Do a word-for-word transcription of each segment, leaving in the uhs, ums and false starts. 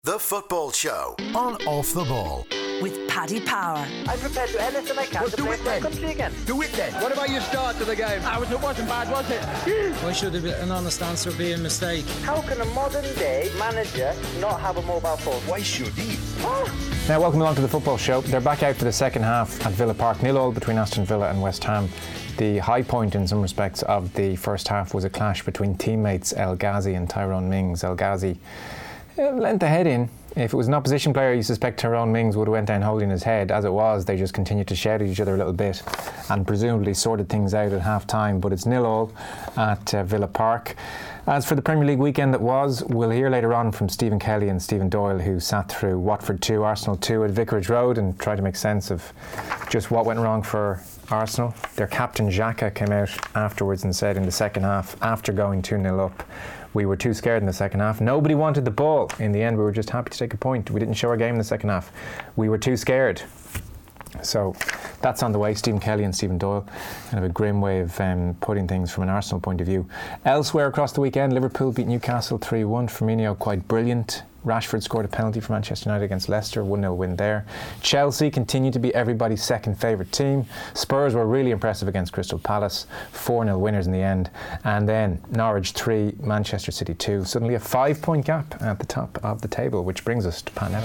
The Football Show on Off the Ball. With Paddy Power. I'm prepared to do anything I can well, to do play it for my then. country again. Do it then. What about your start to the game? I was, it wasn't bad, was it? Why should an honest answer be a mistake? How can a modern day manager not have a mobile phone? Why should he? Oh. Now, welcome along to the Football Show. They're back out for the second half at Villa Park. nil all between Aston Villa and West Ham. The high point in some respects of the first half was a clash between teammates El Ghazi and Tyrone Mings. El Ghazi uh, lent the head in. If it was an opposition player, you suspect Tyrone Mings would have went down holding his head. As it was, they just continued to shout at each other a little bit and presumably sorted things out at half time. But it's nil all at uh, Villa Park. As for the Premier League weekend that was, we'll hear later on from Stephen Kelly and Stephen Doyle, who sat through Watford two, Arsenal two at Vicarage Road and tried to make sense of just what went wrong for Arsenal. Their captain Xhaka came out afterwards and said in the second half, after going two nil up, we were too scared in the second half. Nobody wanted the ball. In the end, we were just happy to take a point. We didn't show our game in the second half. We were too scared. So that's on the way. Stephen Kelly and Stephen Doyle. Kind of a grim way of um, putting things from an Arsenal point of view. Elsewhere across the weekend, Liverpool beat Newcastle three one. Firmino quite brilliant. Rashford scored a penalty for Manchester United against Leicester, one nil win there. Chelsea continued to be everybody's second favourite team. Spurs were really impressive against Crystal Palace, four nil winners in the end. And then Norwich three, Manchester City two. Suddenly a five point gap at the top of the table, which brings us to Pat Nevin.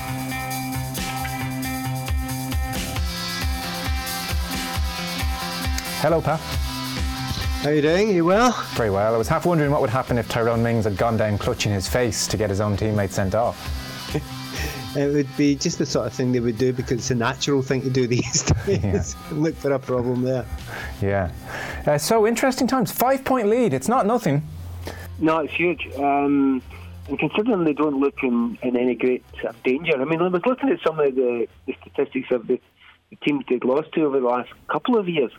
Hello, Pat. How are you doing? Are you well? Very well. I was half wondering what would happen if Tyrone Mings had gone down clutching his face to get his own teammate sent off. It would be just the sort of thing they would do because it's a natural thing to do these days. Yeah. Look for a problem there. Yeah. Uh, so interesting times. Five point lead. It's not nothing. No, it's huge. Um, and considering they don't look in, in any great sort of danger. I mean, I was looking at some of the, the statistics of the, the teams they'd lost to over the last couple of years.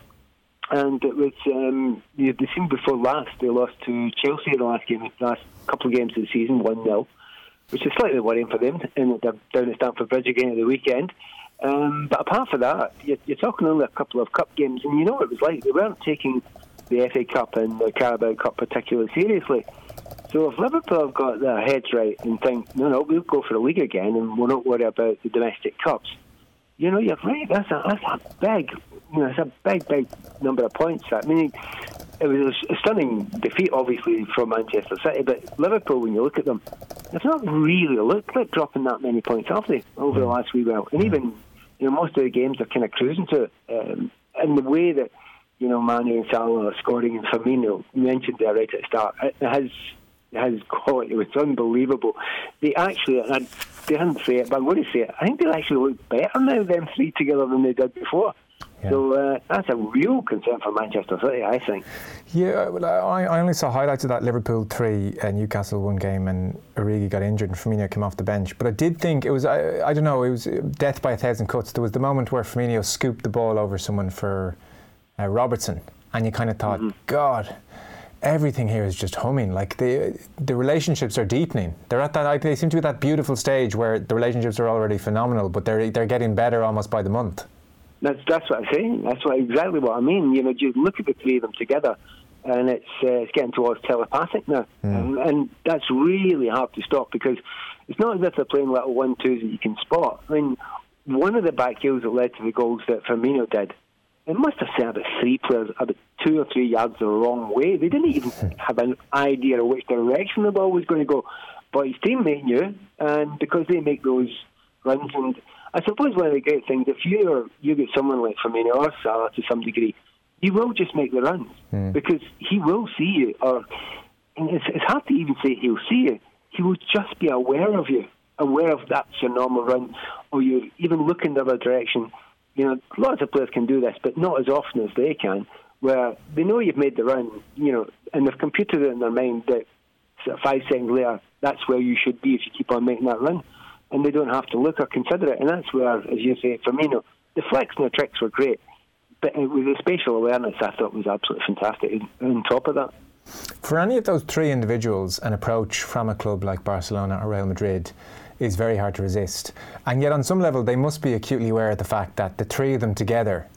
And it was, um, the season before last, they lost to Chelsea in the last game, the last couple of games of the season, one nil, which is slightly worrying for them, and they're down at Stamford Bridge again at the weekend. Um, but apart from that, you're, you're talking only a couple of cup games, and you know what it was like. They weren't taking the F A Cup and the Carabao Cup particularly seriously. So if Liverpool have got their heads right and think, no, no, we'll go for the league again, and we'll not worry about the domestic cups, you know, you're right, that's a, that's a big... You know, it's a big, big number of points. I mean, it was a stunning defeat, obviously, from Manchester City. But Liverpool, when you look at them, they've not really looked like dropping that many points, have they, over the last wee while? And even, you know, most of the games they're kind of cruising to it. Um, and the way that, you know, Manu and Salah are scoring, and Firmino, you mentioned there right at the start, it has has quality. It was unbelievable. They actually, and I, they didn't say it, but I'm going to say it, I think they actually look better now, them three together, than they did before. Yeah. So uh, that's a real concern for Manchester City, I think. Yeah, well, I, I only saw highlights of that Liverpool three, uh, Newcastle one game, and Origi got injured and Firmino came off the bench. But I did think it was, I, I don't know, it was death by a thousand cuts. There was the moment where Firmino scooped the ball over someone for uh, Robertson, and you kind of thought, mm-hmm. God, everything here is just humming. Like the the relationships are deepening. They're at that. They seem to be at that beautiful stage where the relationships are already phenomenal, but they're they're getting better almost by the month. That's that's what I'm saying. That's what exactly what I mean. You know, you look at the three of them together, and it's uh, it's getting towards telepathic now, mm. and, and that's really hard to stop because it's not as if they're playing little one twos that you can spot. I mean, one of the back heels that led to the goals that Firmino did, it must have sent about three players about two or three yards the wrong way. They didn't even have an idea of which direction the ball was going to go, but his teammate knew, and because they make those runs and. I suppose one of the great things, if you you get someone like Firmino or Salah to some degree, he will just make the runs mm. because he will see you. Or and it's, it's hard to even say he'll see you. He will just be aware of you, aware of that's your normal run, or you even look in the other direction. You know, lots of players can do this, but not as often as they can, where they know you've made the run, you know, and they've computed it in their mind that sort of five seconds later, that's where you should be if you keep on making that run. And they don't have to look or consider it. And that's where, as you say, Firmino, the flicks and the tricks were great. But with the spatial awareness, I thought was absolutely fantastic on top of that. For any of those three individuals, an approach from a club like Barcelona or Real Madrid is very hard to resist. And yet on some level, they must be acutely aware of the fact that the three of them together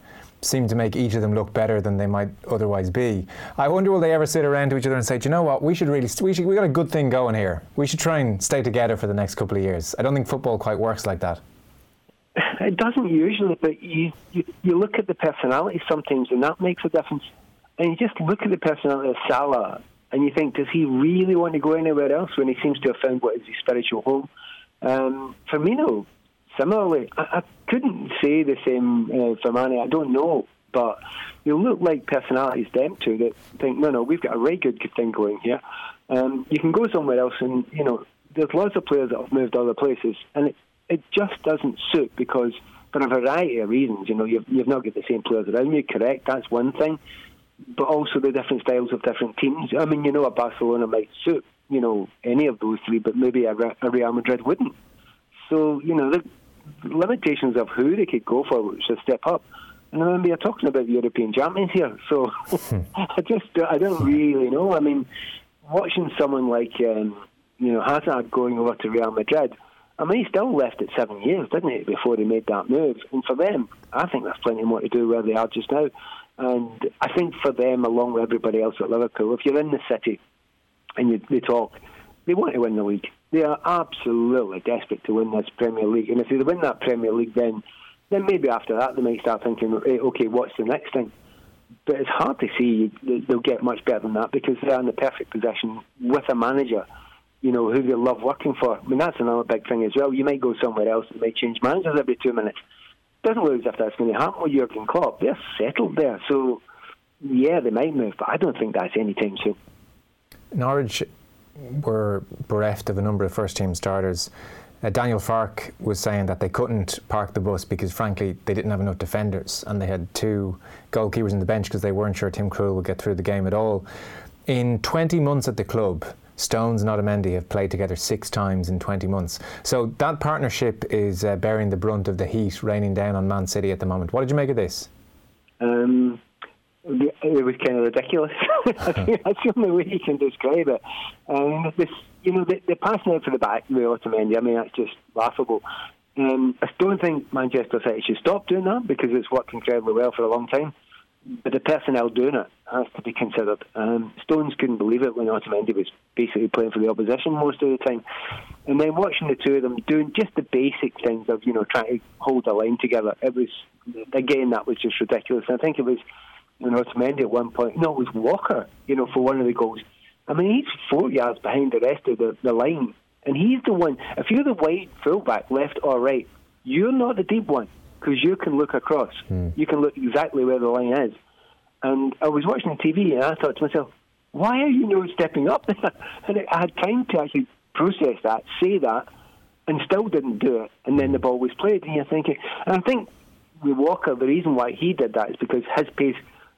seem to make each of them look better than they might otherwise be. I wonder will they ever sit around to each other and say, do you know what, we should really, we should, we got a good thing going here. We should try and stay together for the next couple of years. I don't think football quite works like that. It doesn't usually, but you, you, you look at the personality sometimes, and that makes a difference. And you just look at the personality of Salah, and you think, does he really want to go anywhere else when he seems to have found what is his spiritual home? Um, Firmino, similarly, I, I couldn't say the same uh, for Mane. I don't know, but you look like personalities them two that think, no, no, we've got a very good thing going here. Um, you can go somewhere else, and you know, there's lots of players that have moved other places, and it, it just doesn't suit because for a variety of reasons. You know, you've, you've not got the same players around you. Correct, that's one thing, but also the different styles of different teams. I mean, you know, a Barcelona might suit, you know, any of those three, but maybe a, a Real Madrid wouldn't. So, you know, the limitations of who they could go for, which is a step up. And I mean, we are talking about the European champions here, so I just I don't really know. I mean, watching someone like um, you know Hazard going over to Real Madrid, I mean, he still left it seven years, didn't he, before he made that move? And for them, I think there's plenty more to do where they are just now. And I think for them, along with everybody else at Liverpool, if you're in the city and you, they talk, they want to win the league. They are absolutely desperate to win this Premier League. And if they win that Premier League, then then maybe after that they might start thinking, okay, what's the next thing? But it's hard to see they'll get much better than that because they're in the perfect position with a manager, you know, who they love working for. I mean, that's another big thing as well. You might go somewhere else and might change managers every two minutes. Doesn't look as if that's going to happen with Jurgen Klopp. They're settled there. So, yeah, they might move, but I don't think that's anytime soon. Norwich were bereft of a number of first-team starters. Uh, Daniel Farke was saying that they couldn't park the bus because, frankly, they didn't have enough defenders and they had two goalkeepers in the bench because they weren't sure Tim Krul would get through the game at all. In twenty months at the club, Stones and Otamendi have played together six times in twenty months. So that partnership is uh, bearing the brunt of the heat raining down on Man City at the moment. What did you make of this? Um, it was kind of ridiculous. I think that's the only way you can describe it. Um, this, you know, the, the passing out for the back with Otamendi, I mean, that's just laughable. Um, I don't think Manchester City should stop doing that because it's worked incredibly well for a long time. But the personnel doing it has to be considered. Um, Stones couldn't believe it when Otamendi was basically playing for the opposition most of the time. And then watching the two of them doing just the basic things of, you know, trying to hold a line together, it was, again, that was just ridiculous. And I think it was, you know, Otamendi at one point, no, it was Walker, you know, for one of the goals. I mean, he's four yards behind the rest of the, the line. And he's the one, if you're the wide fullback, left or right, you're not the deep one. Because you can look across. Mm. You can look exactly where the line is. And I was watching the T V and I thought to myself, why are you not stepping up there? And I had time to actually process that, say that, and still didn't do it. And then the ball was played. And you're thinking, and I think with Walker, the reason why he did that is because his pace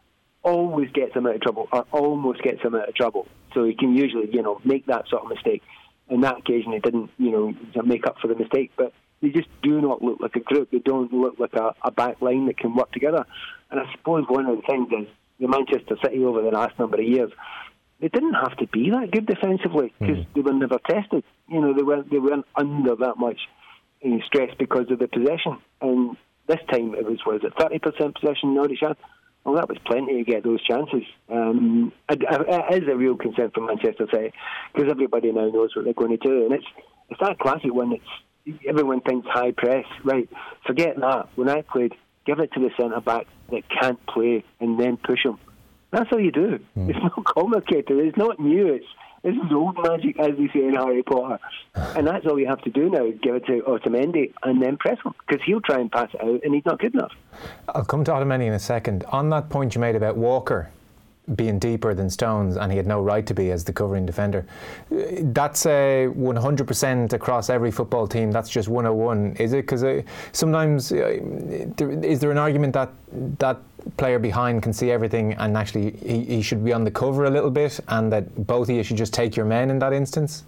always gets him out of trouble, or almost gets him out of trouble. So he can usually, you know, make that sort of mistake. On that occasion, he didn't, you know, make up for the mistake. But they just do not look like a group. They don't look like a, a back line that can work together. And I suppose one of the things is the Manchester City over the last number of years, they didn't have to be that good defensively because mm. they were never tested. You know, they weren't they weren't under that much you know, stress because of the possession. And this time it was was it thirty percent possession Norwich had? Well, that was plenty to get those chances. Um, it, it is a real concern for Manchester City because everybody now knows what they're going to do, and it's it's that classic one. It's everyone thinks high press, right? Forget that. When I played, give it to the centre back that can't play and then push him. That's all you do. Mm. It's not complicated. It's not new. It's this is old magic, as they say in Harry Potter. And that's all you have to do now: give it to Otamendi and then press him because he'll try and pass it out, and he's not good enough. I'll come to Otamendi in a second. On that point you made about Walker being deeper than Stones, and he had no right to be as the covering defender. That's uh, one hundred percent across every football team. That's just one oh one, is it? Because uh, sometimes uh, there, is there an argument that that player behind can see everything and actually he, he should be on the cover a little bit, and that both of you should just take your men in that instance?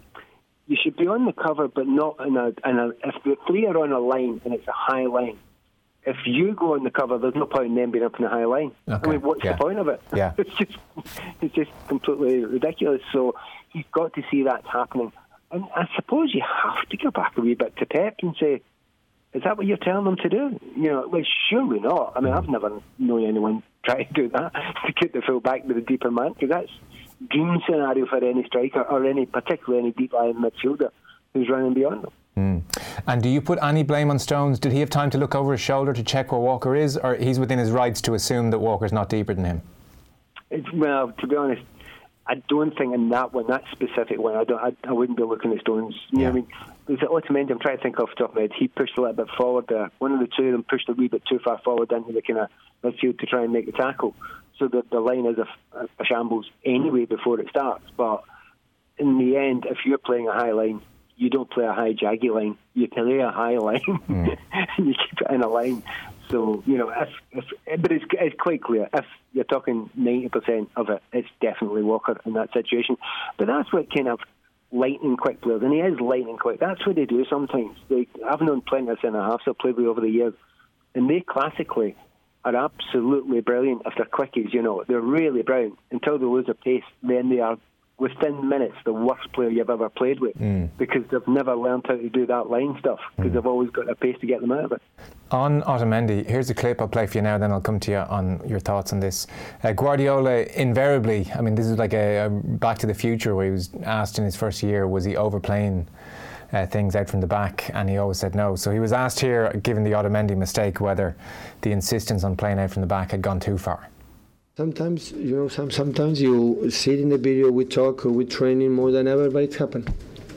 You should be on the cover, but not in a, in a if the three are on a line and it's a high line, if you go on the cover, there's no point in them being up in the high line. Okay. I mean, what's yeah. the point of it? Yeah. it's just it's just completely ridiculous. So you've got to see that's happening. And I suppose you have to go back a wee bit to Pep and say, Is that what you're telling them to do? You know, well, surely not. I mean, I've never known anyone try to do that, to get the full back to the deeper man, because that's dream scenario for any striker, or any, particularly any deep lying midfielder who's running beyond them. Mm. And do you put any blame on Stones? Did he have time to look over his shoulder to check where Walker is, or he's within his rights to assume that Walker's not deeper than him? It's, well, to be honest, I don't think in that one, that specific one, I don't. I, I wouldn't be looking at Stones. You Yeah. know what I mean? There's Otamendi, I'm trying to think off the top of my head. He pushed a little bit forward there. One of the two of them pushed a wee bit too far forward into the kind of midfield to try and make the tackle. So the, the line is a, a shambles anyway before it starts. But in the end, if you're playing a high line, you don't play a high jaggy line. You play a high line mm. and you keep it in a line. So, you know, if, if, but it's, it's quite clear. If you're talking ninety percent of it, it's definitely Walker in that situation. But that's what kind of lightning quick players, and he is lightning quick. That's what they do sometimes. They, I've known plenty of centre-halves I've played with over the years, and they classically are absolutely brilliant if they're quickies, you know. They're really brilliant. Until they lose a pace, then they are, within minutes, the worst player you've ever played with mm. because they've never learned how to do that line stuff, because mm. they've always got a pace to get them out of it. On Otamendi, here's a clip I'll play for you now, then I'll come to you on your thoughts on this. Uh, Guardiola, invariably, I mean, this is like a, a Back to the Future, where he was asked in his first year, was he overplaying uh, things out from the back, and he always said no. So he was asked here, given the Otamendi mistake, whether the insistence on playing out from the back had gone too far. Sometimes, you know, some, sometimes you sit in the video, we talk, we training more than ever, but it's happened.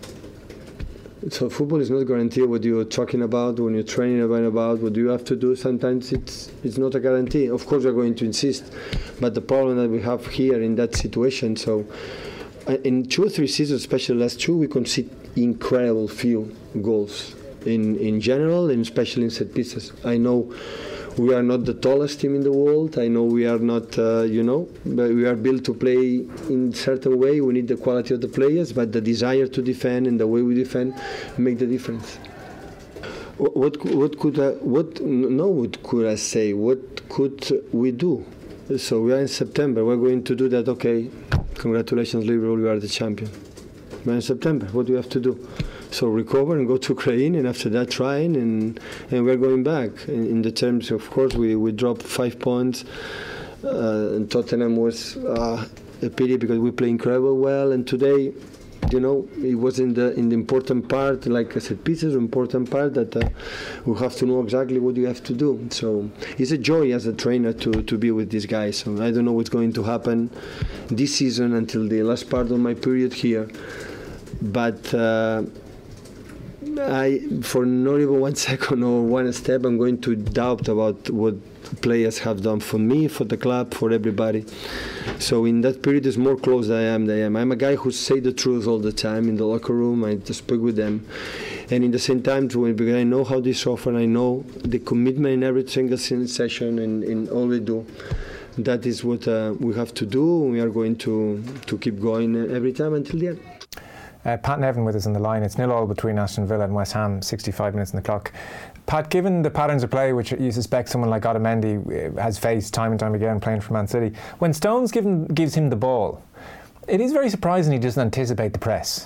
So football is not guaranteed what you're talking about, when you're training about, about what you have to do. Sometimes it's it's not a guarantee. Of course we're going to insist, but the problem that we have here in that situation, so in two or three seasons, especially last two, we concede incredible few goals in, in general, and especially in set pieces. I know we are not the tallest team in the world. I know we are not, uh, you know, but we are built to play in a certain way. We need the quality of the players, but the desire to defend and the way we defend make the difference. What what could I, what no what could I say? What could we do? So we are in September. We're going to do that. Okay, congratulations, Liverpool. We are the champion. We're in September. What do we have to do? So recover and go to Ukraine, and after that trying, and and we're going back. In, in the terms, of course, we, we dropped five points, uh, and Tottenham was uh, a pity because we play incredible well. And today, you know, it was in the in the important part, like I said, pieces, important part that uh, we have to know exactly what you have to do. So it's a joy as a trainer to to be with these guys. So I don't know what's going to happen this season until the last part of my period here, but. Uh, I, for not even one second or one step, I'm going to doubt about what players have done for me, for the club, for everybody. So in that period, it's more close than I am. Than I am. I'm a guy who say the truth all the time in the locker room. I just speak with them, and in the same time, because I know how they suffer, I know the commitment in every single session and in all we do. That is what uh, we have to do. We are going to to keep going every time until the end. Uh, Pat Nevin with us on the line. It's nil all between Aston Villa and West Ham, sixty-five minutes on the clock. Pat, given the patterns of play which you suspect someone like Otamendi has faced time and time again playing for Man City, when Stones give him, gives him the ball, it is very surprising he doesn't anticipate the press.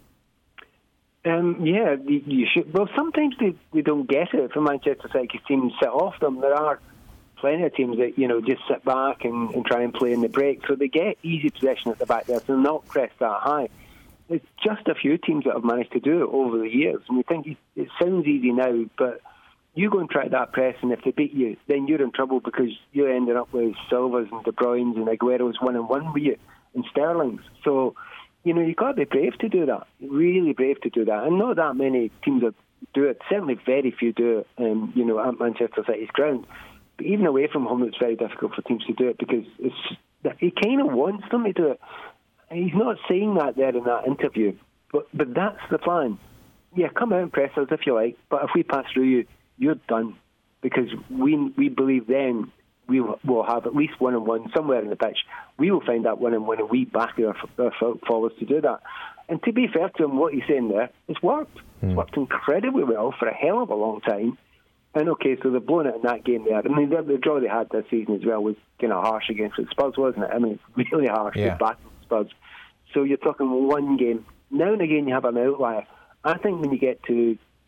Um, yeah, you, you should. Well, sometimes they, they don't get it from Manchester City's teams sit off them. There are plenty of teams that, you know, just sit back and, and try and play in the break, so they get easy possession at the back there, so they're not pressed that high. It's just a few teams that have managed to do it over the years. And we think it sounds easy now, but you go and try that press, and if they beat you, then you're in trouble because you're ending up with Silvas and De Bruyne's and Aguero's one-on-one with you, and Sterling's. So, you know, you've got to be brave to do that, really brave to do that. And not that many teams that do it. Certainly very few do it, um, you know, at Manchester City's ground. But even away from home, it's very difficult for teams to do it because it's, he kind of wants them to do it. He's not saying that there in that interview, but but that's the plan. Yeah, come out and press us if you like, but if we pass through you, you're done. Because we we believe then we will have at least one-on-one somewhere in the pitch. We will find that one-on-one and we back our, our forwards to do that. And to be fair to him, what he's saying there, it's worked. Mm. It's worked incredibly well for a hell of a long time. And okay, so they've blown it in that game there. I mean, the, the draw they had this season as well was kind of harsh against the Spurs, wasn't it? I mean, really harsh. Yeah. Back Spurs. So you're talking one game. Now and again you have an outlier. I think when you get to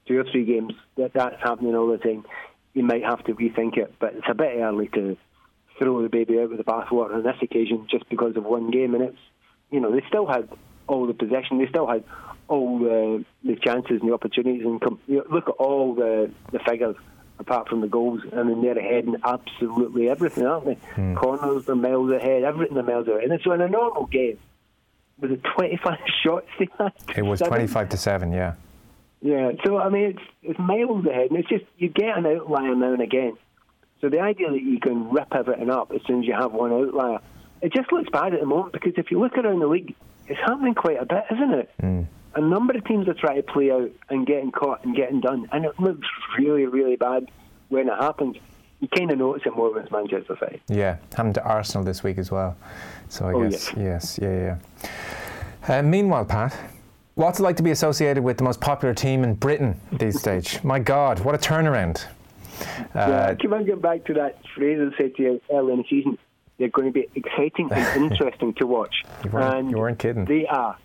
two or three games that that's happening all the time, you might have to rethink it. But it's a bit early to throw the baby out with the bathwater on this occasion just because of one game. And it's, you know, they still had all the possession, they still had all the, the chances and the opportunities. And com- you know, look at all the, the figures apart from the goals. I mean, they're ahead in absolutely everything, aren't they? Mm. Corners, they're miles ahead, everything, they're miles ahead. And so in a normal game, was it twenty-five shots they had? It was seven? twenty-five to seven, yeah. Yeah, so I mean, it's, it's miles ahead, and it's just, you get an outlier now and again. So the idea that you can rip everything up as soon as you have one outlier, it just looks bad at the moment, because if you look around the league, it's happening quite a bit, isn't it? Mm. A number of teams are trying to play out and getting caught and getting done, and it looks really, really bad when it happens. You kind of notice it more when it's Manchester City. Yeah, happened to Arsenal this week as well. So I oh, guess, yes, yes yeah, yeah. Uh, meanwhile, Pat, what's it like to be associated with the most popular team in Britain these days? My God, what a turnaround. Uh, yeah, can I get back to that phrase I said to you earlier in the season? They're going to be exciting and interesting to watch. You weren't, and you weren't kidding. They are.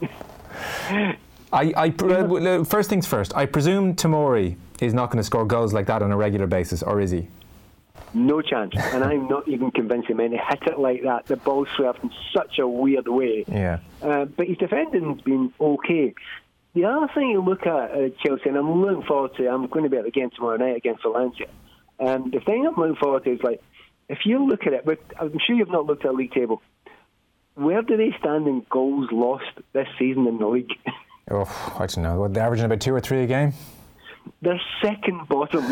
I, I uh, first things first, I presume Tomori is not going to score goals like that on a regular basis, or is he? No chance, and I'm not even convinced he meant to hit it like that. The ball swerved in such a weird way. Yeah. Uh, but his defending's been okay. The other thing you look at uh, Chelsea, and I'm looking forward to, I'm going to be at the game tomorrow night against Valencia. Um, the thing I'm looking forward to is, like, if you look at it, but I'm sure you've not looked at a league table. Where do they stand in goals lost this season in the league? Oh, I don't know. What, they're averaging about two or three a game? They're second bottom.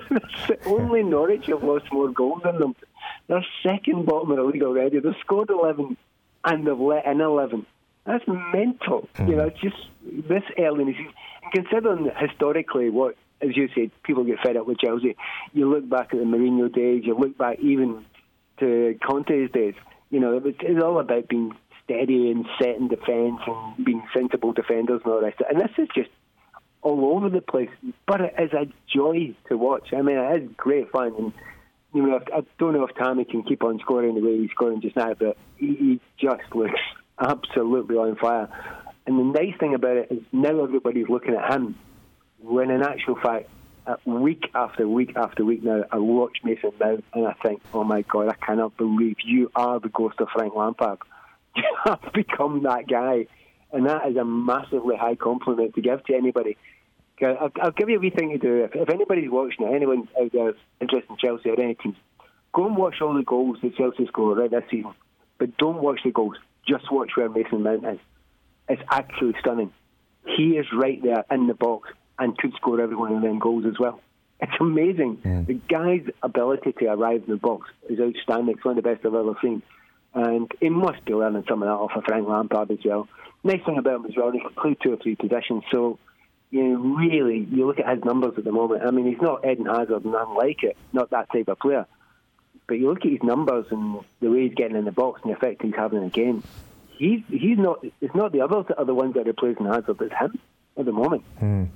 Only Norwich have lost more goals than them. They're second bottom of the league already. They've scored eleven and they've let in eleven. That's mental. Mm. You know, it's just this early in the season. And considering historically what, as you said, people get fed up with Chelsea. You look back at the Mourinho days, you look back even to Conte's days. You know, it was, it's all about being steady and set in defence and being sensible defenders and all the rest of it. And this is just all over the place, but it is a joy to watch. I mean, it is great fun, and you know, I don't know if Tammy can keep on scoring the way he's scoring just now, but he, he just looks absolutely on fire. And the nice thing about it is now everybody's looking at him, when in actual fact, week after week after week now, I watch Mason Mount and I think, oh my God, I cannot believe you are the ghost of Frank Lampard. You have become that guy, and that is a massively high compliment to give to anybody. I'll, I'll give you a wee thing to do. If, if anybody's watching it, anyone out there is interested in Chelsea or any teams, go and watch all the goals that Chelsea score right this season. But don't watch the goals. Just watch where Mason Mount is. It's actually stunning. He is right there in the box and could score every one of them goals as well. It's amazing. Mm. The guy's ability to arrive in the box is outstanding. It's one of the best I've ever seen. And he must be learning some of that off of Frank Lampard as well. Nice thing about him as well, he can play two or three positions. So, you know, really, you look at his numbers at the moment. I mean, he's not Eden Hazard and nothing like it, not that type of player. But you look at his numbers and the way he's getting in the box and the effect he's having in the game. He's he's not. It's not the others that are the ones that are replacing Hazard. It's him at the moment. Mm.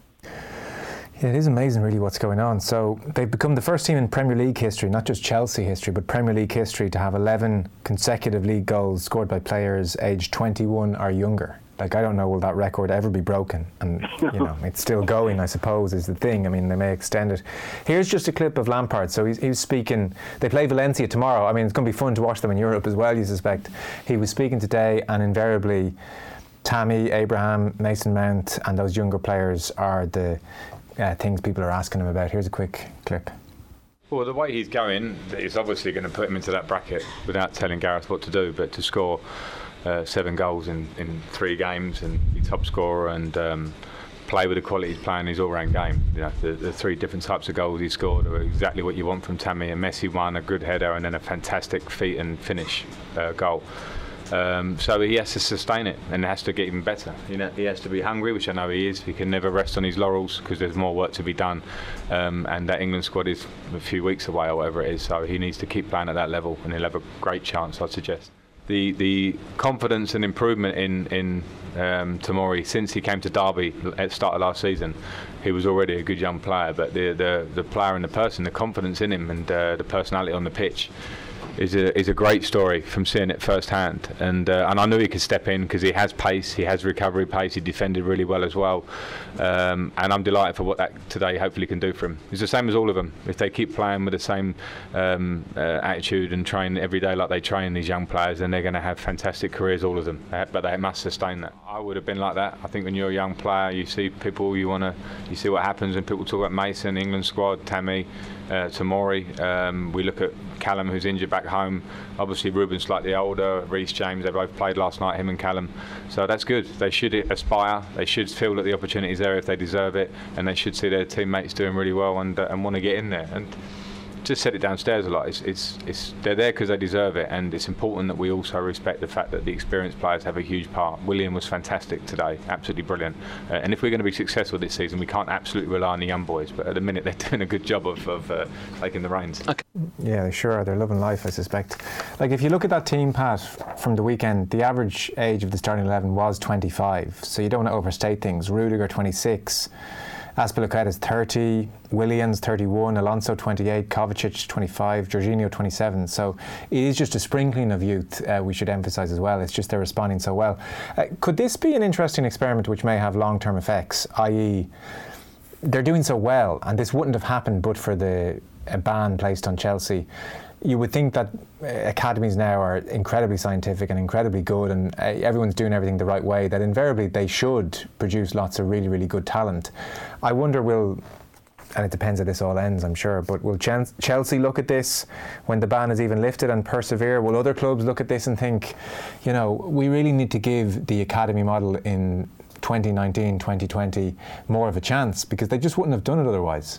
Yeah, it is amazing, really, what's going on. So they've become the first team in Premier League history, not just Chelsea history, but Premier League history, to have eleven consecutive league goals scored by players aged twenty-one or younger. Like, I don't know, will that record ever be broken? And, you know, it's still going, I suppose, is the thing. I mean, they may extend it. Here's just a clip of Lampard. So he's, he was speaking, they play Valencia tomorrow. I mean, it's going to be fun to watch them in Europe as well, you suspect. He was speaking today, and invariably, Tammy, Abraham, Mason Mount, and those younger players are the uh, things people are asking him about. Here's a quick clip. Well, the way he's going, it's obviously going to put him into that bracket without telling Gareth what to do, but to score Uh, seven goals in, in three games and be top scorer and um, play with the quality he's playing his all-round game. You know, the, the three different types of goals he scored are exactly what you want from Tammy. A messy one, a good header, and then a fantastic feet and finish uh, goal. Um, so he has to sustain it and has to get even better. You know, he has to be hungry, which I know he is. He can never rest on his laurels because there's more work to be done. Um, and that England squad is a few weeks away or whatever it is. So he needs to keep playing at that level, and he'll have a great chance, I'd suggest. The the confidence and improvement in in um, Tomori since he came to Derby at the start of last season, he was already a good young player. But the the, the player and the person, the confidence in him and uh, the personality on the pitch, is a is a great story from seeing it firsthand, and uh, and I knew he could step in because he has pace, he has recovery pace, he defended really well as well, um, and I'm delighted for what that today hopefully can do for him. It's the same as all of them. If they keep playing with the same um, uh, attitude and train every day like they train these young players, then they're going to have fantastic careers, all of them. But they must sustain that. I would have been like that. I think when you're a young player, you see people, you want to, you see what happens, and people talk about Mason, England squad, Tammy, uh, Tomori. Um, we look at Callum, who's injured back home. Obviously Ruben's slightly older, Reece James, they both played last night, him and Callum. So that's good. They should aspire, they should feel that the opportunity's there if they deserve it, and they should see their teammates doing really well and, uh, and want to get in there. And just said it downstairs a lot. It's, it's, it's they're there because they deserve it, and it's important that we also respect the fact that the experienced players have a huge part. William was fantastic today, absolutely brilliant. Uh, and if we're going to be successful this season, we can't absolutely rely on the young boys. But at the minute, they're doing a good job of, of uh, taking the reins. Okay. Yeah, they sure are. They're loving life, I suspect. Like, if you look at that team, Pat, from the weekend, the average age of the starting eleven was twenty-five. So you don't want to overstate things. Rudiger, twenty-six. Azpilicueta's thirty, Williams thirty-one, Alonso twenty-eight, Kovacic twenty-five, Jorginho twenty-seven. So it is just a sprinkling of youth, uh, we should emphasise as well. It's just they're responding so well. Uh, could this be an interesting experiment which may have long-term effects, that is they're doing so well, and this wouldn't have happened but for the a ban placed on Chelsea? You would think that uh, academies now are incredibly scientific and incredibly good, and uh, everyone's doing everything the right way, that invariably they should produce lots of really, really good talent. I wonder, will, and it depends how this all ends, I'm sure, but will Ch- Chelsea look at this when the ban is even lifted and persevere? Will other clubs look at this and think, you know, we really need to give the academy model in twenty nineteen, twenty twenty more of a chance, because they just wouldn't have done it otherwise?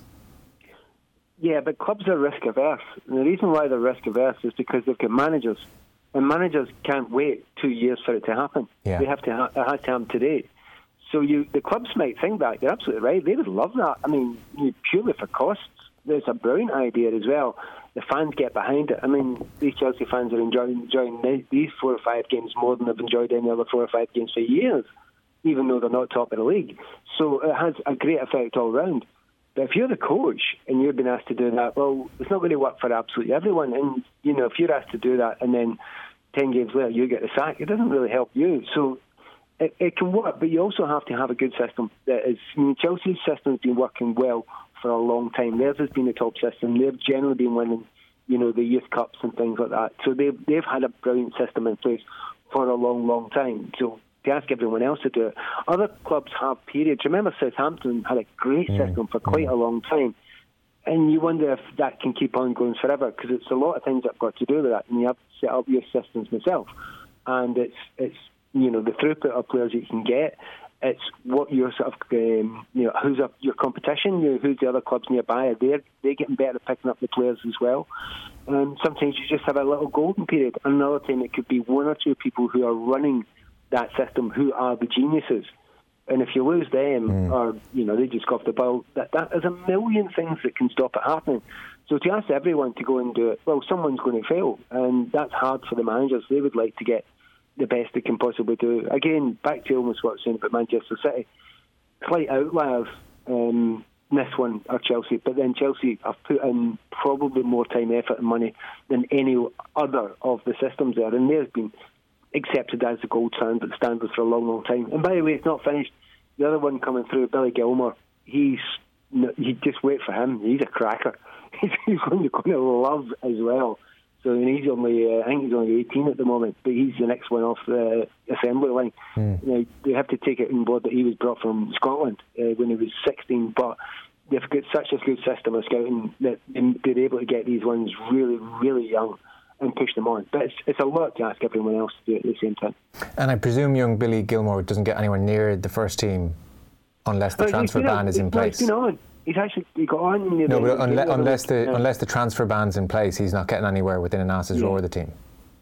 Yeah, but clubs are risk averse. And the reason why they're risk averse is because they've got managers, and managers can't wait two years for it to happen. Yeah. They have to ha- it has to happen today. So you, the clubs might think that. You're absolutely right. They would love that. I mean, purely for costs. There's a brilliant idea as well. The fans get behind it. I mean, these Chelsea fans are enjoying, enjoying these four or five games more than they've enjoyed any other four or five games for years, even though they're not top of the league. So it has a great effect all round. But if you're the coach and you're being asked to do that, well, it's not going to work for absolutely everyone. And, you know, if you're asked to do that and then ten games later you get the sack, it doesn't really help you. So it, it can work, but you also have to have a good system. That is, I mean, Chelsea's system has been working well for a long time. Theirs has been a top system. They've generally been winning, you know, the youth cups and things like that. So they've, they've had a brilliant system in place for a long, long time. So to ask everyone else to do it. Other clubs have periods. Remember, Southampton had a great mm. system for quite a long time, and you wonder if that can keep on going forever, because it's a lot of things that have got to do with that, and you have to set up your systems myself, and it's it's you know the throughput of players you can get. It's what your sort of um, you know who's up your competition, you know, who's the other clubs nearby. They're they're getting better at picking up the players as well. And sometimes you just have a little golden period. Another time it could be one or two people who are running that system who are the geniuses, and if you lose them mm. or you know they just go off the ball, that that there's a million things that can stop it happening. So to ask everyone to go and do it, well, someone's going to fail, and that's hard for the managers. They would like to get the best they can possibly do. Again, back to almost what I was saying about Manchester City, slight outliers um, this one are Chelsea, but then Chelsea have put in probably more time, effort and money than any other of the systems there, and they've been accepted as the gold standard, standard for a long, long time. And by the way, it's not finished. The other one coming through, Billy Gilmour, he's you just wait for him. He's a cracker. He's, he's going, to, going to love as well. So and he's only, uh, I think he's only eighteen at the moment, but he's the next one off the assembly line. Mm. You know, they have to take it on board that he was brought from Scotland uh, when he was sixteen, but they've got such a good system of scouting that they're able to get these ones really, really young and push them on. But it's, it's a lot to ask everyone else to do at the same time. And I presume young Billy Gilmour doesn't get anywhere near the first team unless the but transfer ban on, is in place. He's been on. He's actually he got on. No, but unless, unless the yeah. unless the transfer ban's in place, he's not getting anywhere within an Asses yeah. row of the team.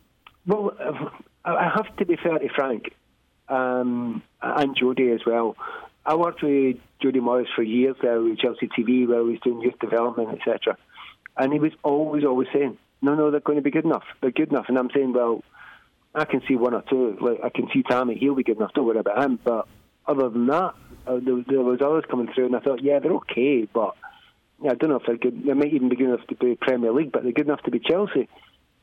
Well, I have to be fair to Frank um, and Jody as well. I worked with Jody Morris for years there with Chelsea T V, where he was doing youth development, et cetera. And he was always, always saying, no, no, they're going to be good enough. They're good enough. And I'm saying, well, I can see one or two. Like I can see Tammy, he'll be good enough. Don't worry about him. But other than that, uh, there, there was others coming through, and I thought, yeah, they're okay, but yeah, I don't know if they're good. They might even be good enough to be Premier League, but they're good enough to be Chelsea.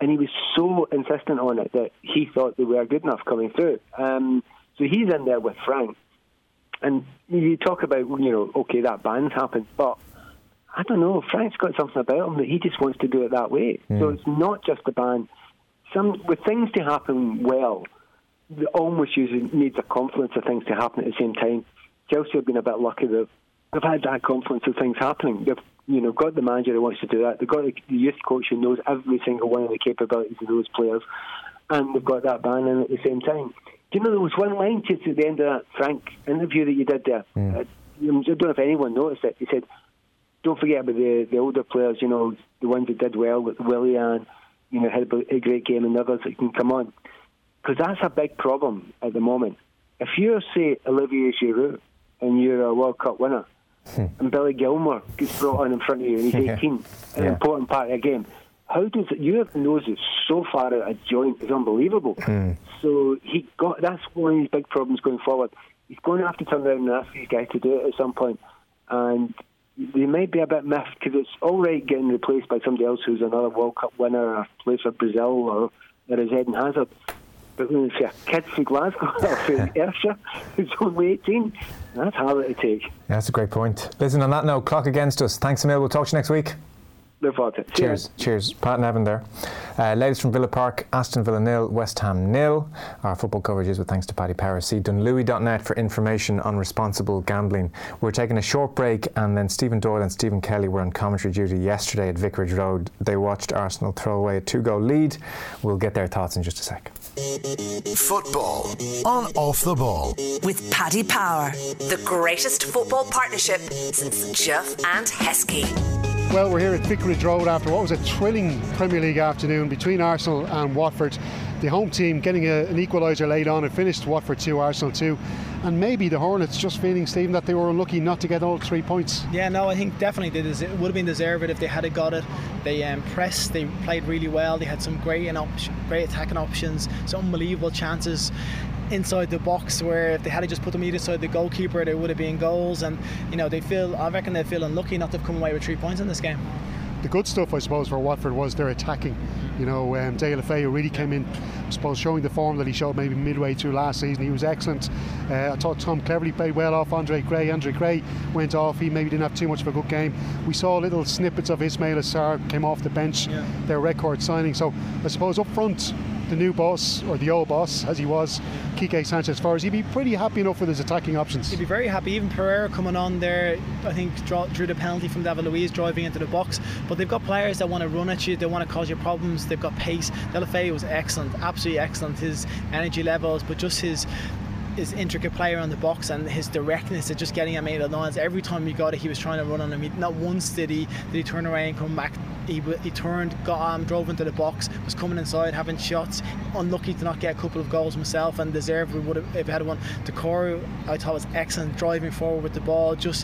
and he was so insistent on it that he thought they were good enough coming through. Um, so he's in there with Frank. And you talk about, you know, okay, that ban's happened, but I don't know, Frank's got something about him that he just wants to do it that way. Mm. So it's not just the ban. Some, with things to happen well, it almost usually needs a confluence of things to happen at the same time. Chelsea have been a bit lucky that they've had that confluence of things happening. They've, you know, got the manager who wants to do that. They've got the youth coach who knows every single one of the capabilities of those players, and they've got that ban in at the same time. Do you know there was one line just at the end of that Frank interview that you did there? Mm. Uh, I don't know if anyone noticed it. He said, "Don't forget about the the older players. You know, the ones that did well with Willian. You know, had a great game, and others that can come on." Because that's a big problem at the moment. If you're, say, Olivier Giroud, and you're a World Cup winner, hmm. and Billy Gilmour gets brought on in front of you, and he's yeah. eighteen, an yeah. important part of the game, how does it, you have nose is so far out of joint, it's unbelievable. Hmm. So he got that's one of his big problems going forward. He's going to have to turn around and ask these guys to do it at some point, and they might be a bit miffed because it's all right getting replaced by somebody else who's another World Cup winner or plays for Brazil or there is Eden Hazard. But when it's a kid from Glasgow or from Ayrshire who's only eighteen, that's harder to take. Yeah, that's a great point. Listen, on that note, clock against us. Thanks, Emil. We'll talk to you next week. Look forward to it. Cheers. Cheers. Pat and Evan there. Uh, latest from Villa Park, Aston Villa nil, West Ham nil. Our football coverage is with thanks to Paddy Power. See dunlewy dot net for information on responsible gambling. We're taking a short break, and then Stephen Doyle and Stephen Kelly were on commentary duty yesterday at Vicarage Road. They watched Arsenal throw away a two-goal lead. We'll get their thoughts in just a sec. Football on Off the Ball with Paddy Power, the greatest football partnership since Jeff and Heskey. Well, we're here at Vicarage Road after what was a thrilling Premier League afternoon between Arsenal and Watford. The home team getting a, an equaliser late on. It finished Watford two, Arsenal two. And maybe the Hornets just feeling, Stephen, that they were unlucky not to get all three points. Yeah, no, I think definitely they des- it would have been deserved if they had got it. They um, pressed, they played really well. They had some great, op- great attacking options, some unbelievable chances inside the box where if they had just put them either side the goalkeeper, there would have been goals. And you know, they feel, I reckon they feel unlucky not to have come away with three points in this game. The good stuff, I suppose, for Watford was their attacking. You know, um, Deulofeu really came in, I suppose, showing the form that he showed maybe midway through last season. He was excellent. Uh, I thought Tom Cleverley played well off Andre Gray. Andre Gray went off. He maybe didn't have too much of a good game. We saw little snippets of Ismail Assar came off the bench, yeah. Their record signing. So I suppose up front, the new boss, or the old boss as he was, Quique Sanchez-Flores, he'd be pretty happy enough with his attacking options. He'd be very happy. Even Pereira coming on there, I think draw, drew the penalty from David Luiz driving into the box. But they've got players that want to run at you, they want to cause you problems. They've got pace. Deulofeu was excellent, absolutely excellent. His energy levels, but just his his intricate player on the box and his directness at just getting him out of lines. Every time he got it, he was trying to run on him. He, not once did he did he turn away and come back. He, he turned, got on, drove into the box, was coming inside, having shots. Unlucky to not get a couple of goals himself, and deserved would have if he had one. Decore, I thought was excellent, driving forward with the ball. Just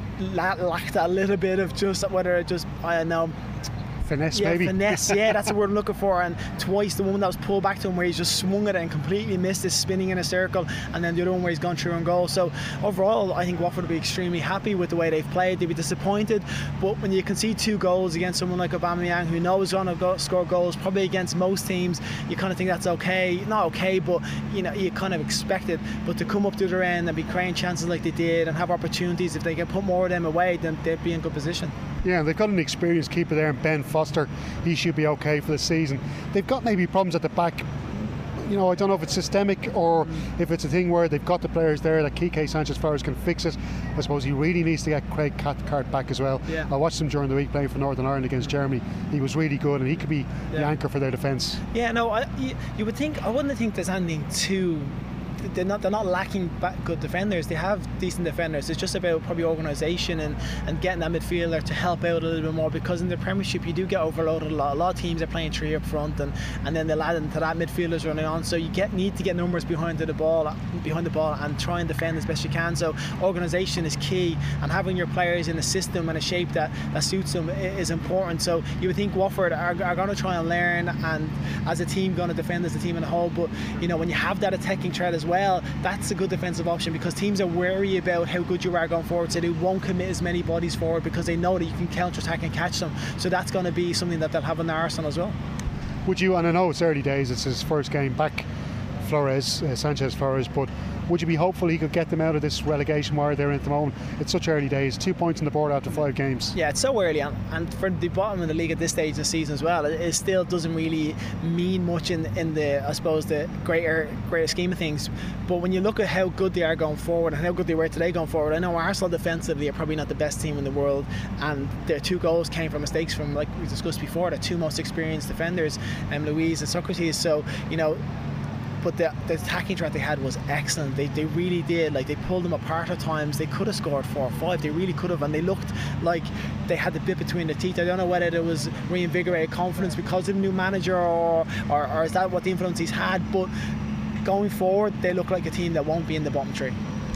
lacked a little bit of just whether it just I don't know. Finesse, yeah, maybe. finesse, yeah, that's the word I'm looking for. And twice the one that was pulled back to him where he's just swung at it and completely missed it, spinning in a circle, and then the other one where he's gone through and goal. So overall, I think Watford will be extremely happy with the way they've played. They'll be disappointed, but when you can see two goals against someone like Aubameyang, who knows going to go, score goals, probably against most teams, you kind of think that's okay. Not okay, but you know, you kind of expect it. But to come up the other end and be creating chances like they did and have opportunities, if they can put more of them away, then they'd be in good position. Yeah, they've got an experienced keeper there in Ben Foster. He should be okay for the season. They've got maybe problems at the back. You know, I don't know if it's systemic or if it's a thing where they've got the players there that Quique Sanchez-Flores can fix it. I suppose he really needs to get Craig Cathcart back as well. Yeah. I watched him during the week playing for Northern Ireland against Germany. He was really good, and he could be yeah. the anchor for their defence. Yeah, no, I, you, you would think, I wouldn't think there's anything too they're not they're not lacking good defenders. They have decent defenders. It's just about probably organisation and, and getting that midfielder to help out a little bit more, because in the Premiership you do get overloaded a lot. A lot of teams are playing three up front, and, and then they'll add into that midfielders running on. So you get need to get numbers behind the ball behind the ball and try and defend as best you can. So organisation is key, and having your players in a system and a shape that, that suits them is important. So you would think Watford are, are going to try and learn, and as a team going to defend as a team in a whole. But you know, when you have that attacking threat as well, that's a good defensive option, because teams are wary about how good you are going forward, so they won't commit as many bodies forward because they know that you can counter attack and catch them. So that's going to be something that they'll have in their arsenal as well. Would you, and I know it's early days, it's his first game back, Flores, uh, Sanchez Flores, but would you be hopeful he could get them out of this relegation wire they're in at the moment? It's such early days, two points on the board after five games. Yeah, it's so early, and, and for the bottom of the league at this stage of the season as well, it, it still doesn't really mean much in in the, I suppose, the greater greater scheme of things. But when you look at how good they are going forward and how good they were today going forward, I know Arsenal defensively are probably not the best team in the world, and their two goals came from mistakes from, like we discussed before, the two most experienced defenders, um, Luiz and Socrates. So, you know, but the, the attacking threat they had was excellent. They, they really did. Like, they pulled them apart at times. They could have scored four or five. They really could have, and they looked like they had the bit between their teeth. I don't know whether there was reinvigorated confidence because of the new manager, or, or or is that what the influence he's had. But going forward, they look like a team that won't be in the bottom three.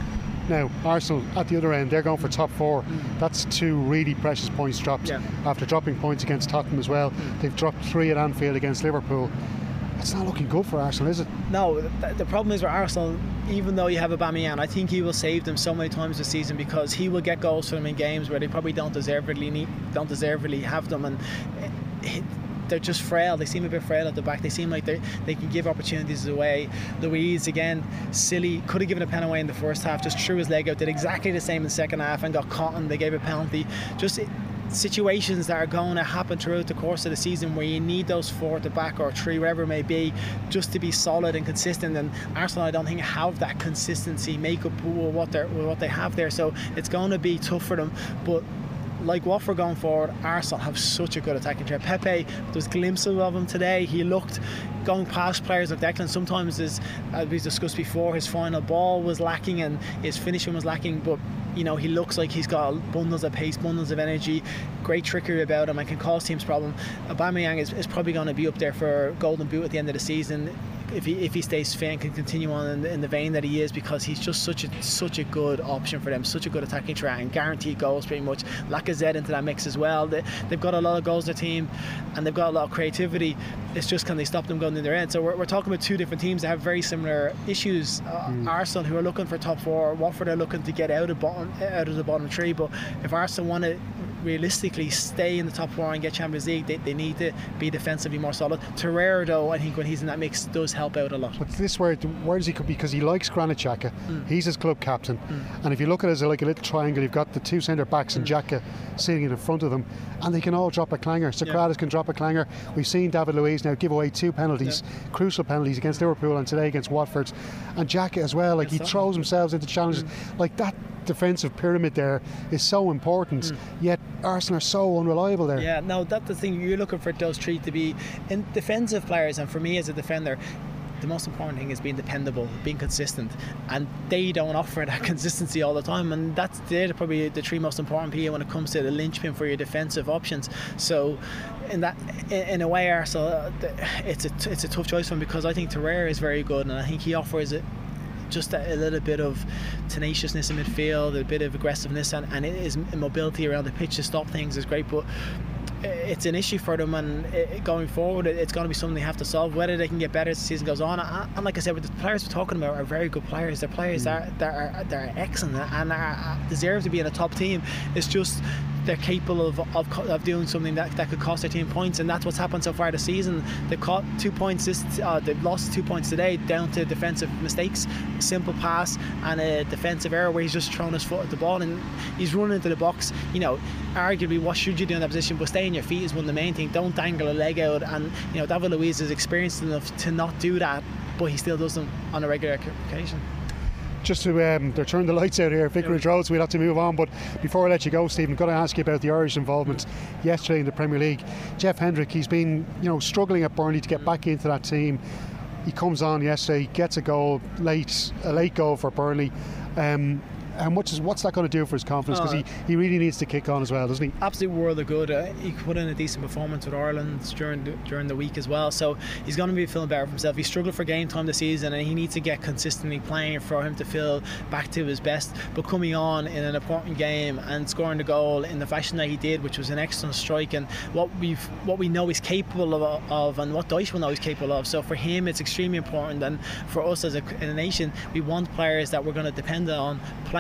Now, Arsenal at the other end, they're going for top four. Mm. That's two really precious points dropped. Yeah. After dropping points against Tottenham as well. Mm. They've dropped three at Anfield against Liverpool. It's not looking good for Arsenal, is it? No, the, the problem is with Arsenal, even though you have Aubameyang, I think he will save them so many times this season, because he will get goals for them in games where they probably don't deservedly need, don't deservedly have them, and it, it, they're just frail. They seem a bit frail at the back. They seem like they they can give opportunities away. Luiz, again, silly, could have given a pen away in the first half, just threw his leg out, did exactly the same in the second half and got caught, and they gave a penalty. Just it, situations that are going to happen throughout the course of the season where you need those four at the back, or three, wherever it may be, just to be solid and consistent. And Arsenal, I don't think, have that consistency, make up with what they what they have there. So it's going to be tough for them. But like Watford going forward, Arsenal have such a good attacking threat. Pepe, there was glimpses of him today. He looked, going past players like Declan, sometimes, his, as we discussed before, his final ball was lacking and his finishing was lacking, but you know, he looks like he's got bundles of pace, bundles of energy, great trickery about him and can cause teams problem. Aubameyang is, is probably going to be up there for Golden Boot at the end of the season if he if he stays fit and can continue on in the, in the vein that he is, because he's just such a such a good option for them, such a good attacking threat and guaranteed goals pretty much. Lacazette into that mix as well. They, they've got a lot of goals in their team and they've got a lot of creativity. It's just, can they stop them going in their end? So we're, we're talking about two different teams that have very similar issues. Uh, mm. Arsenal, who are looking for top four, Watford are looking to get out of bottom out of the bottom three. But if Arsenal want to realistically stay in the top four and get Champions League, they, they need to be defensively more solid. Torreira, though, I think when he's in that mix, does help out a lot. But this where where does he come, because he likes Granit Xhaka. Mm. He's his club captain, mm. and if you look at it as a, like a little triangle, you've got the two centre backs mm. and Xhaka sitting in front of them, and they can all drop a clanger. Socrates yeah. can drop a clanger. We've seen David Luiz now give away two penalties, yeah. crucial penalties against Liverpool and today against Watford, and Xhaka as well. Like, he throws himself into challenges. Mm. Like, that defensive pyramid there is so important, mm. yet Arsenal are so unreliable there. Yeah, no, that's the thing. You're looking for those three to be in defensive players, and for me as a defender, the most important thing is being dependable, being consistent, and they don't offer that consistency all the time, and that's they're probably the three most important people when it comes to the linchpin for your defensive options. So in that in a way, Arsenal, it's a it's a tough choice for them, because I think Torreira is very good, and I think he offers it just a, a little bit of tenaciousness in midfield, a bit of aggressiveness, and, and it is mobility around the pitch to stop things is great. But it's an issue for them, and it, going forward, it, it's going to be something they have to solve. Whether they can get better as the season goes on, and like I said, with the players we're talking about are very good players. They're players mm. that, that are that are excellent and are, deserve to be in a top team. It's just they're capable of, of of doing something that, that could cost their team points, and that's what's happened so far this season. They've caught two points this uh, they've lost two points today down to defensive mistakes, simple pass and a defensive error where he's just thrown his foot at the ball and he's running into the box. You know, arguably, what should you do in that position? But stay on your feet is one of the main things. Don't dangle a leg out, and you know, David Luiz is experienced enough to not do that, but he still does them on a regular occasion. Just to um, they're turning the lights out here at Vicarage Road, so we'll have to move on. But before I let you go, Stephen, I've got to ask you about the Irish involvement mm. yesterday in the Premier League. Jeff Hendrick, he's been, you know, struggling at Burnley to get mm. back into that team. He comes on yesterday, gets a goal late, a late goal for Burnley. Um, And what's, what's that going to do for his confidence? Because he, he really needs to kick on as well, doesn't he? Absolute world of good. Uh, he put in a decent performance with Ireland during the, during the week as well. So he's going to be feeling better for himself. He struggled for game time this season, and he needs to get consistently playing for him to feel back to his best. But coming on in an important game and scoring the goal in the fashion that he did, which was an excellent strike, and what we've what we know he's capable of, of and what Dyche will know he's capable of. So for him, it's extremely important, and for us as a, a nation, we want players that we're going to depend on playing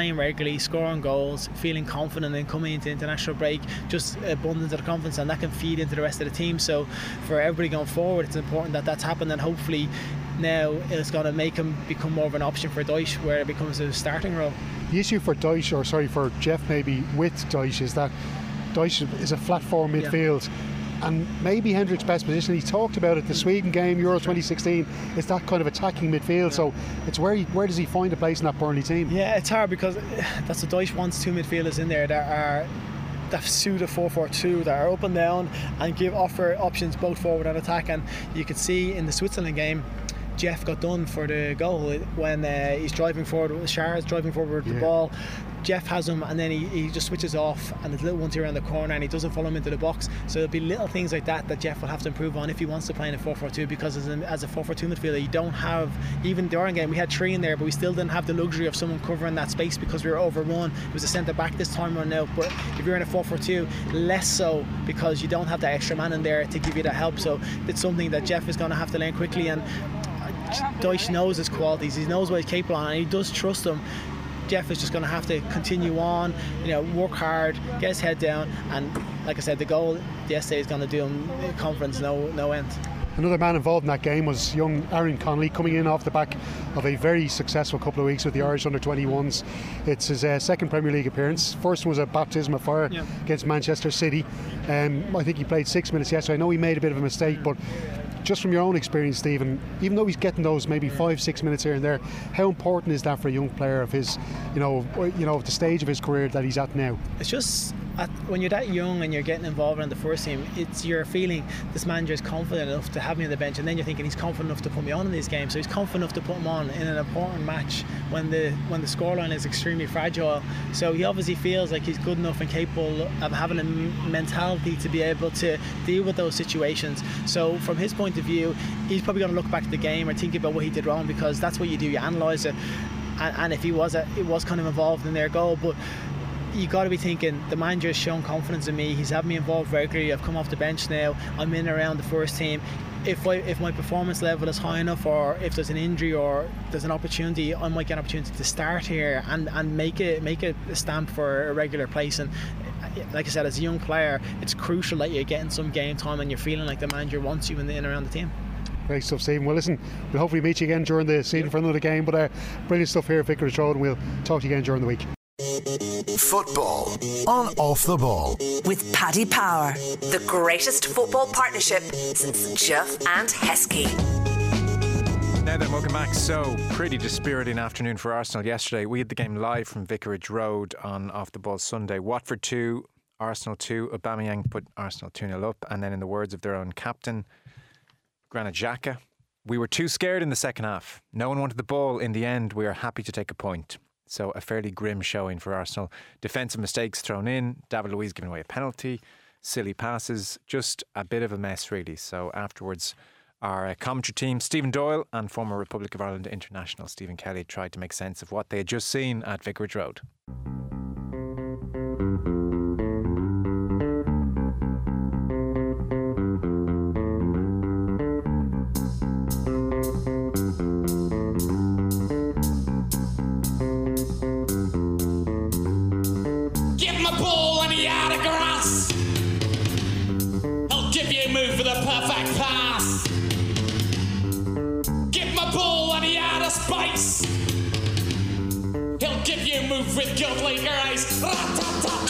playing regularly, scoring goals, feeling confident and coming into international break, just abundance of confidence, and that can feed into the rest of the team. So for everybody going forward, it's important that that's happened, and hopefully now it's going to make him become more of an option for Dyche, where it becomes a starting role. The issue for Dyche, or sorry for Jeff maybe with Dyche, is that Dyche is a flat four midfield. Yeah. And maybe Hendrick's best position, he talked about it, the Sweden game, Euro twenty sixteen, it's that kind of attacking midfield. So it's where he, where does he find a place in that Burnley team? Yeah, it's hard because that's what Dyche wants, two midfielders in there that are that suit a four four two, that are up and down and give offer options both forward and attack. And you could see in the Switzerland game, Jeff got done for the goal when uh, he's driving forward, Schär's driving forward with yeah. the ball. Jeff has him, and then he, he just switches off, and there's little ones here around the corner, and he doesn't follow him into the box. So there'll be little things like that that Jeff will have to improve on if he wants to play in a four four two, because as a, as a four four two midfielder, you don't have, even the Ireland game, we had three in there, but we still didn't have the luxury of someone covering that space because we were overrun. It was a centre back this time run out, but if you're in a four four two, less so, because you don't have that extra man in there to give you that help. So it's something that Jeff is going to have to learn quickly, and Dyche knows his qualities, he knows what he's capable of, and he does trust him. Jeff is just going to have to continue on, you know, work hard, get his head down, and like I said, the goal yesterday is going to do him confidence no no end. Another man involved in that game was young Aaron Connolly, coming in off the back of a very successful couple of weeks with the Irish under twenty-ones. It's his uh, second Premier League appearance. First one was a baptism of fire yeah. against Manchester City. Um, I think he played six minutes yesterday. I know he made a bit of a mistake, but just from your own experience, Stephen, even though he's getting those maybe five, six minutes here and there, how important is that for a young player of his, you know, you know, the stage of his career that he's at now? It's just at, when you're that young and you're getting involved in the first team, it's you're feeling this manager is confident enough to have me on the bench, and then you're thinking he's confident enough to put me on in these games. So he's confident enough to put him on in an important match when the when the scoreline is extremely fragile. So he obviously feels like he's good enough and capable of having a mentality to be able to deal with those situations. So from his point of view, he's probably going to look back at the game or think about what he did wrong, because that's what you do, you analyse it, and, and if he was a, it was kind of involved in their goal, but you got to be thinking the manager has shown confidence in me, he's had me involved regularly, I've come off the bench now, I'm in around the first team. If I, if my performance level is high enough, or if there's an injury or there's an opportunity, I might get an opportunity to start here and, and make it make it a stamp for a regular place. And like I said, as a young player, it's crucial that you're getting some game time and you're feeling like the manager wants you in, the, in around the team. Great stuff, Stephen. Well, listen, we'll hopefully meet you again during the season for another game, but uh, brilliant stuff here at Vicarage Road, and we'll talk to you again during the week. Football on Off the Ball with Paddy Power, the greatest football partnership since Juff and Heskey. Now then, welcome back. So, pretty dispiriting afternoon for Arsenal yesterday. We had the game live from Vicarage Road on Off the Ball Sunday. Watford two, Arsenal two. Aubameyang put Arsenal two nil up, and then in the words of their own captain, Granit Xhaka, we were too scared in the second half. No one wanted the ball. In the end, we are happy to take a point. So a fairly grim showing for Arsenal. Defensive mistakes thrown in, David Luiz giving away a penalty, silly passes, just a bit of a mess really. So afterwards, our commentary team, Stephen Doyle and former Republic of Ireland international Stephen Kelly, tried to make sense of what they had just seen at Vicarage Road. Move for the perfect pass. Give him a ball and he out of space. He'll give you move with godly grace. Rat-tat-tat.